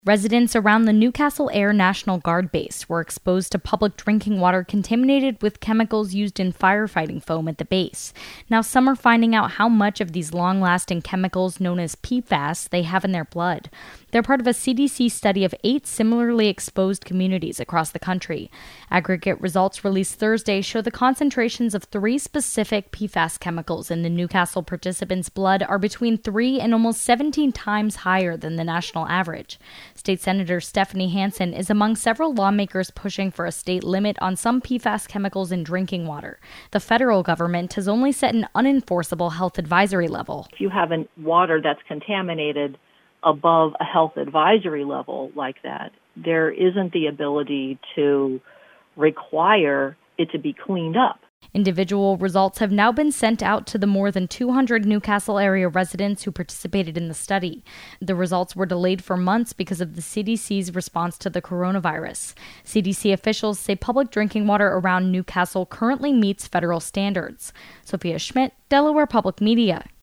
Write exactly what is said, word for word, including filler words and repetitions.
Residents around the Newcastle Air National Guard base were exposed to public drinking water contaminated with chemicals used in firefighting foam at the base. Now some are finding out how much of these long-lasting chemicals known as P FAS they have in their blood. They're part of a C D C study of eight similarly exposed communities across the country. Aggregate results released Thursday show the concentrations of three specific P FAS chemicals in the Newcastle participants' blood are between three and almost seventeen times higher than the national average. State Senator Stephanie Hansen is among several lawmakers pushing for a state limit on some P FAS chemicals in drinking water. The federal government has only set an unenforceable health advisory level. If you have an water that's contaminated above a health advisory level like that, there isn't the ability to require it to be cleaned up. Individual results have now been sent out to the more than two hundred Newcastle area residents who participated in the study. The results were delayed for months because of the C D C's response to the coronavirus. C D C officials say public drinking water around Newcastle currently meets federal standards. Sophia Schmidt, Delaware Public Media.